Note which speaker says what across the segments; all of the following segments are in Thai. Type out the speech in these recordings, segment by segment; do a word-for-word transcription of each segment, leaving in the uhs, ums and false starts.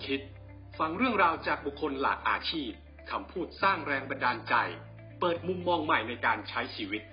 Speaker 1: คิดฟังเรื่องราวจากบุคคลหลากอาชีพคำพูดสร้างแรงบันดาลใจเปิดมุมมองใหม่ในการใช้ชีวิต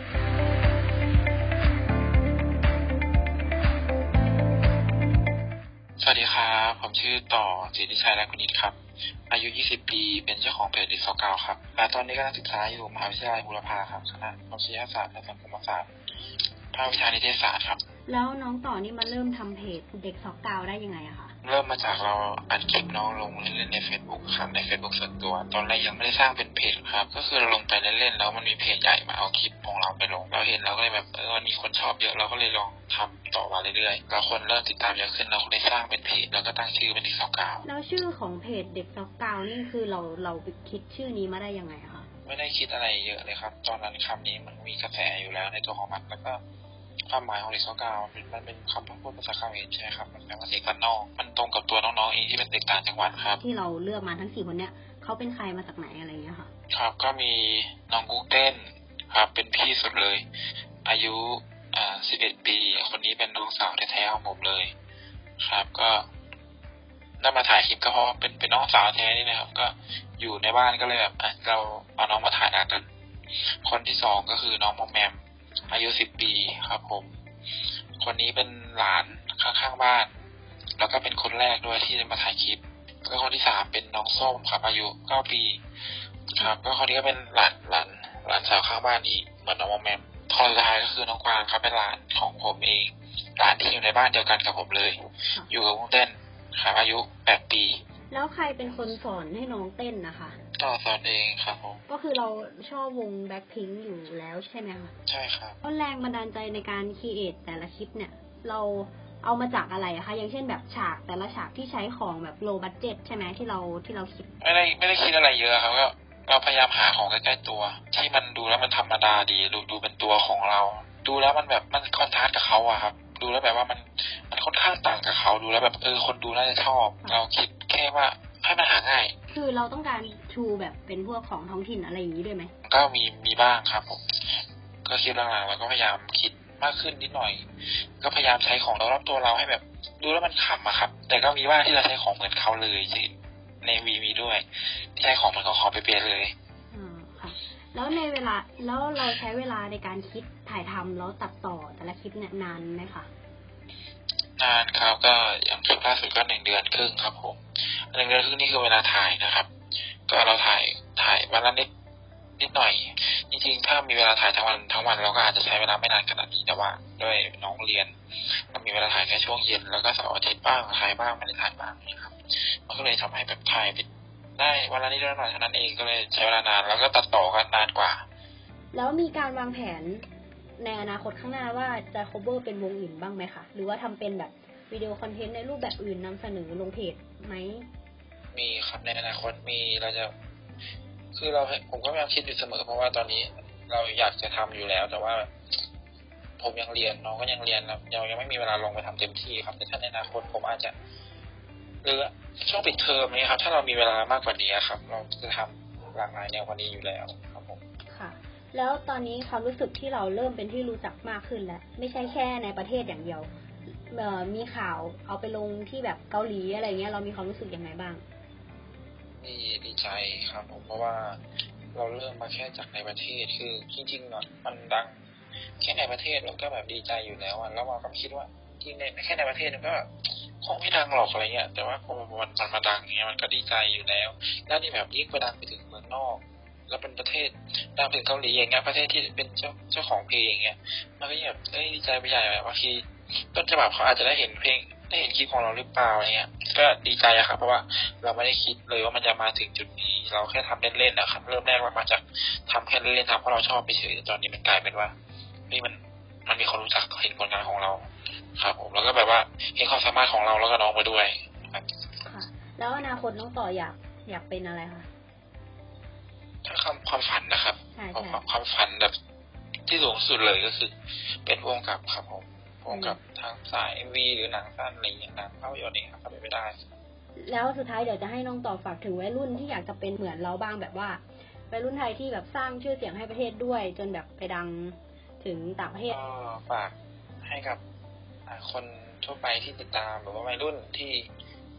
Speaker 2: สวัสดีครับผมชื่อต่อจิตติชัยและกุณิตครับอายุยี่สิบปีเป็นเจ้าของเพจ เด็ก สเกาต์ ครับและตอนนี้กำลังศึกษาอยู่มหาวิทยาลัยบูรพาครับคณะมนุษยศาสตร์และสังคมศาสตร์ภาควิชานิเทศศาสตร์ครับ
Speaker 3: แล้วน้องต่อนี่มาเริ่มทำเพจเด็ก สเกาต์ ได้ยังไงอะคะ
Speaker 2: เริ่มมาจากเราอัดคลิปน้องลงเล่นๆใน Facebook ครับใน Facebook ส่วนตัวตอนแรกยังไม่ได้สร้างเป็นเพจครับก็คือเราลงไปเล่นๆแล้วมันมีเพจใหญ่มาเอาคลิปของเราไปลงเราเห็นเราก็เลยแบบเออมีคนชอบเยอะเราก็เลยลองทำต่อมาเรื่อยๆแล้วคนเริ่มติดตามเยอะขึ้นเราก็เลยสร้างเป็นเพจแล้วก็ตั้งชื่อเป็นเด็ก สเกาต์
Speaker 3: แล้วชื่อของเพจเด็ก สเกาต์ นี่คือเราเราคิดชื่อนี้มาได้ยังไงคะ
Speaker 2: ไม่ได้คิดอะไรเยอะเลยครับตอนนั้นคำนี้มันมีกระแสอยู่แล้วในตัวของมันแล้วก็ความหมายของเด็ก สเกาต์ มันเป็นคำพูดภาษาเขมรใช่ไหมครับมันแปลว่าเด็กบ้านนอกมันตรงกับตัวน้องๆเองที่เป็นเด็กต่างจังหวัดครับ
Speaker 3: ที่เราเลือกมาทั้งสี่คนเนี้ยเขาเป็นใครมาจากไหนอะไรเงี้ยค่ะ
Speaker 2: ครับก็มีน้องกุ้งเต้นครับเป็นพี่สุดเลยอายุอ่าสิบเอ็ดปีคนนี้เป็นน้องสาวแท้ๆของผมเลยครับก็ได้มาถ่ายคลิปก็เพราะเป็นเป็นน้องสาวแท้นี่นะครับก็อยู่ในบ้านก็เลยแบบเราเอาน้องมาถ่ายกันคนที่สองก็คือน้องมอมแมมอายุสิบปีครับผมคนนี้เป็นหลานข้างๆบ้านแล้วก็เป็นคนแรกด้วยที่ได้มาถ่ายคลิปแล้วคนที่สามเป็นน้องส้มครับอายุเก้าปีครับก็คนนี้ก็เป็นหลานหลานหลานสาวข้างบ้านอีกเหมือนน้องมอมแมมคนสุดท้ายก็คือน้องกวางครับเป็นหลานของผมเองหลานที่อยู่ในบ้านเดียวกันกับผมเลยอยู่กับกุ้งเต้นครับอายุแปดปี
Speaker 3: แล้วใครเป็นคนสอนให้น้องเต้นนะคะ
Speaker 2: ก็สอนเองครับผม
Speaker 3: ก็คือเราชอบวงแบล็คพิงค์อยู่แล้วใช่ไหมคะ
Speaker 2: ใช่ครับ
Speaker 3: ก็แรงบันดาลใจในการครีเอทแต่ละคลิปเนี่ยเราเอามาจากอะไรอะคะอย่างเช่นแบบฉากแต่ละฉากที่ใช้ของแบบโลบัดเจ็ตใช่ไหมที่เราที่เราคิด
Speaker 2: ไม่ได้ไม่ได้คิดอะไรเยอะครับก็เราพยายามหาของใกล้ๆตัวที่มันดูแล้วมันธรรมดาดีดูดูเป็นตัวของเราดูแล้วมันแบบมันคอนทราสต์กับเขาอะครับดูแล้วแบบว่ามันมันค่อนข้างต่างกับเขาดูแล้วแบบเออคนดูน่าจะชอบเราคิดแค่ว่าให้มันหาง่าย
Speaker 3: คือเราต้องการชูแบบเป็นพวกของท้องถิ่นอะไรอย่างนี้ด้วยไหม
Speaker 2: ก็มีมีบ้างครับผมก็คิดหลังๆเราก็พยายามคิดมากขึ้นนิดหน่อยก็พยายามใช้ของรอบตัวเราให้แบบดูแล้วมันขำอะครับแต่ก็มีบ้างที่เราใช้ของเหมือนเขาเลยที่ในวีมีด้วยที่ใช้ของเหมือนของเขาไปเปลี่ยนเลย
Speaker 3: อืมค่ะแล้วในเวลาแล้วเราใช้เวลาในการคิดถ่ายทำแล้วตัดต่อแต่ละคลิปเนี่ยนานไหมคะ
Speaker 2: นานครับก็อย่างคลิปล่าสุดก็หนึ่งเดือนครึ่งครับผมหนึ่งเดือนครึ่งนี่คือเวลาถ่ายนะครับก็เราถ่ายถ่ายวันละนิดนิดหน่อยจริงๆถ้ามีเวลาถ่ายทั้งวันทั้งวันเราก็อาจจะใช้เวลาไม่นานขนาดนี้แต่ว่าด้วยน้องเรียนก็มีเวลาถ่ายแค่ช่วงเย็นแล้วก็เสาร์อาทิตย์บ้างถ่ายบ้างไม่ได้ถ่ายบ้างนี่ครับมันก็เลยทำให้แบบถ่ายได้วันละนิดหน่อยเท่านั้นเองก็เลยใช้เวลานานแล้วก็ตัดต่อกันนานกว่า
Speaker 3: แล้วมีการวางแผนในอนาคตข้างหน้าว่าจะ cover เป็นวงอื่นบ้างไหมคะหรือว่าทำเป็นแบบวิดีโอคอนเทนต์ในรูปแบบอื่นนำเสนอลงเพจไหม
Speaker 2: มีครับในอนาคตมีเราจะคือเราผมก็พยายามคิดอยู่เสมอเพราะว่าตอนนี้เราอยากจะทำอยู่แล้วแต่ว่าผมยังเรียนน้องก็ยังเรียนเรายังไม่มีเวลาลงไปทำเต็มที่ครับแต่ถ้าในอนาคตผมอาจจะหรือช่วงปิดเทอมนี้ครับถ้าเรามีเวลามากกว่านี้ครับเราจะทำหลากหลายแนวกว่านี้อยู่แล้วครับผม
Speaker 3: ค่ะแล้วตอนนี้ความรู้สึกที่เราเริ่มเป็นที่รู้จักมากขึ้นแล้วไม่ใช่แค่ในประเทศอย่างเดียวเอ่อมีข่าวเอาไปลงที่แบบเกาหลีอะไรเงี้ยเรามีความรู้สึกยังไงบ้าง
Speaker 2: ดีดีใจครับผมเพราะว่าเราเริ่มมาแค่จากในประเทศคือจริงๆเนาะมันดังแค่ในประเทศเราก็แบบดีใจอยู่แล้วแล้วเราก็คิดว่าที่ในแค่ในประเทศมันก็คงไม่ดังหรอกอะไรเงี้ยแต่ว่าพอมันมันมาดังเงี้ยมันก็ดีใจอยู่แล้วแล้วนี่แบบยิ่งไปดังไปถึงเมืองนอกแล้วเป็นประเทศดังถึงเกาหลีอย่างเงี้ยประเทศที่เป็นเจ้าเจ้าของเพลงอย่างเงี้ยมันก็แบบเอ้ยดีใจไปใหญ่แบบบางทีต้นฉบับเขาอาจจะได้เห็นเพลงได้เห็นคลิปของเราหรือเปล่าอะไรเงี้ยก็ดีใจอะครับเพราะว่าเราไม่ได้คิดเลยว่ามันจะมาถึงจุดนี้เราแค่ทำเล่นๆนะครับเริ่มแรกว่ามาจากทำแค่เล่นๆทำเพราะเราชอบไปเฉยตอนนี้มันกลายเป็นว่านี่มันมันมีคนรู้จักเห็นผลงานของเราครับผมแล้วก็แบบว่าเห็นความสามารถของเราแล้วก็น้องไปด้วยครับ
Speaker 3: ค่ะแล้วอนาคตน้องต่ออยากอยากเป็นอะไรคะ
Speaker 2: ถ้าความความฝันนะครับ
Speaker 3: ใช่
Speaker 2: ความความฝันแบบที่สูงสุดเลยก็คือเป็นผู้กำกับครับผมผู้กำกับทางสาย เอ็ม วี หรือหนังสั้นอะไรอย่างเงี้ยหนังภาพยนตร์เองครับไปไม่ได้
Speaker 3: แล้วสุดท้ายเดี๋ยวจะให้น้องต่อฝากถึงวัยรุ่นที่อยากจะเป็นเหมือนเราบ้างแบบว่าวัยรุ่นไทยที่แบบสร้างชื่อเสียงให้ประเทศด้วยจนแบบไปดังถึงต่างประเทศ
Speaker 2: ก็ฝากให้กับคนทั่วไปที่ติดตามหรือว่าวัยรุ่นที่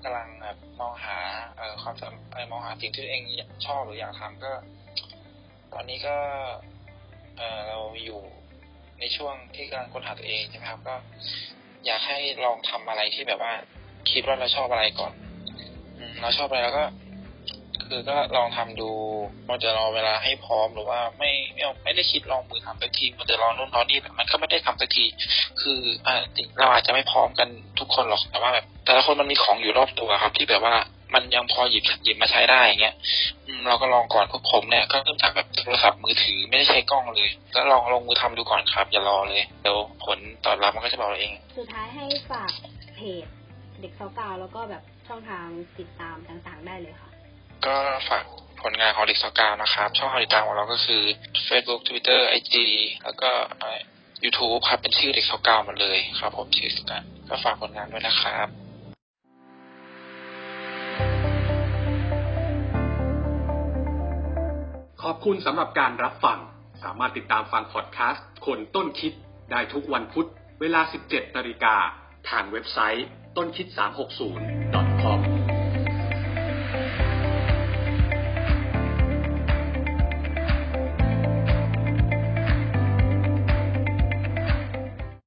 Speaker 2: กำลังแบบมองหาเอ่อความอะไรมองหาสิ่งที่ตัวเองชอบหรืออยากทำก็ตอนนี้ก็เอ่อเราอยู่ในช่วงที่กำลังค้นหาตัวเองใช่ไหมครับก็อยากให้ลองทำอะไรที่แบบว่าคิดว่าเราชอบอะไรก่อนอืมเราชอบอะไรแล้วก็คือก็ลองทำดูมันจะรอเวลาให้พร้อมหรือว่าไม่ไม่ไม่ได้คิดลองมือทำสักทีมันจะลองนู่นลองนี่แบบมันก็ไม่ได้ทำสักทีคืออ่าเราอาจจะไม่พร้อมกันทุกคนหรอกแต่ว่าแบบแต่ละคนมันมีของอยู่รอบตัวครับที่แบบว่ามันยังพอหยิบหยิบมาใช้ได้อย่างเงี้ยอืมเราก็ลองก่อนพวกผมเนี่ยก็เริ่มจากแบบโทรศัพท์มือถือไม่ได้ใช้กล้องเลยก็ลองลงมือทำดูก่อนครับอย่ารอเลยเดี๋ยวผลตอบรับมันก็จะบอกเราเอง
Speaker 3: สุดท้ายให้ฝากเพจเด็กเซาเกาแล้วก็แบบช่องทางติดตามต่างๆได้เลยค่ะ
Speaker 2: ก็ฝากผลงานของเด็กสกาวนะครับช่องติดตามของเราก็คือ Facebook Twitter ไอ จี แล้วก็ YouTube ครับเป็นชื่อเด็กสกาวหมดเลยครับผมชื่อสกันก็ฝากผลงานด้วยนะครับ
Speaker 1: ขอบคุณสำหรับการรับฟังสามารถติดตามฟังพอดแคสต์คนต้นคิดได้ทุกวันพุธเวลา สิบเจ็ดนาฬิกาทางเว็บไซต์ต้นคิด สามหกศูนย์ ดอท